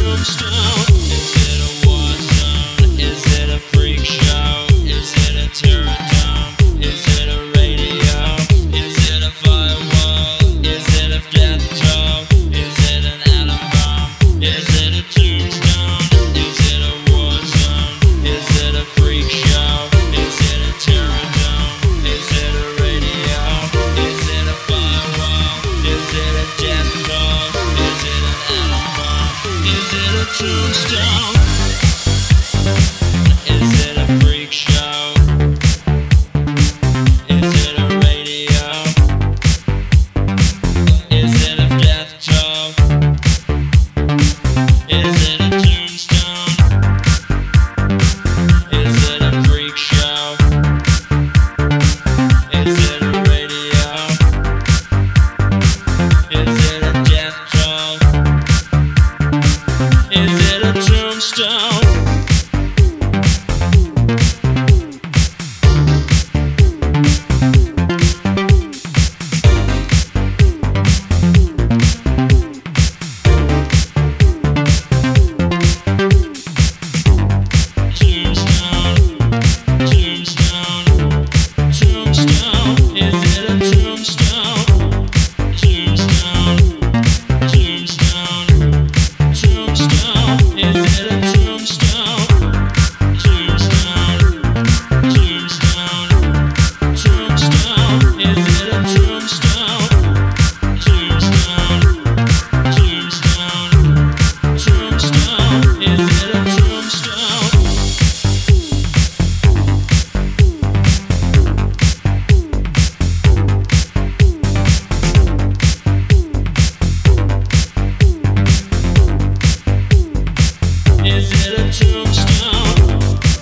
tombstone? Is it a war zone? Is it a freak show? Is it a terror dome? Is it a radio? Is it a firewall? Is it a death toll? Is it an atom bomb? Is it a tombstone? Is it a war zone? Is it a freak show? Is it a terror dome? Is it a radio? Is it a firewall? Is it a death toll? Is it an atom bomb? Is it a tombstone? Is it a freak show? Is it a radio? Is it a death toll? Is it a tombstone? Is it a freak show? Is it a radio? Is it a death toll? Is it a tombstone? Is it a tombstone?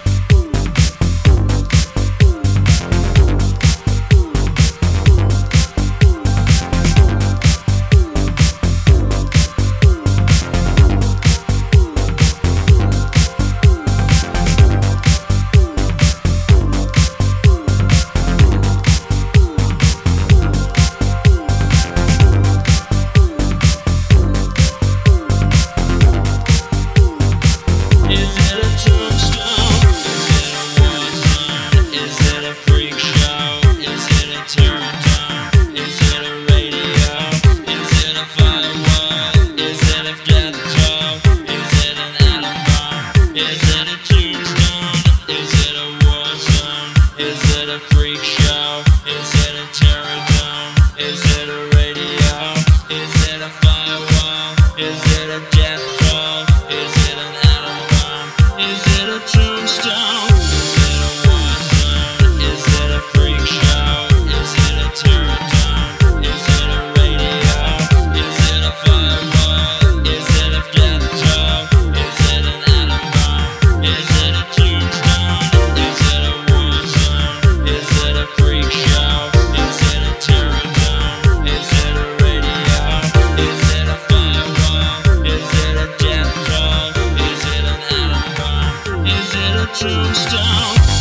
Is it a tombstone? Is it a war zone? Is it a freak show? Is it a terror dome? Is it a radio? Is it a firewall? Is it a death toll? Is it an atom bomb? Is it a tombstone? Is it a war zone? Is it a freak show? Is it a terror dome? Is it a radio? Is it a firewall? Is it a death toll? Is it an atom bomb? Is it a tombstone? Is it a war zone? Is it a freak show? Is it a terror dome? Is it a radio? Is it a firewall? Is it a death toll? Is it an atom bomb? Is it a tombstone? Is it a war zone? Is it a freak show? Is it a terror dome? Is it a radio? Is it a firewall? Is it a death toll? Is it an atom bomb? Is it a tombstone?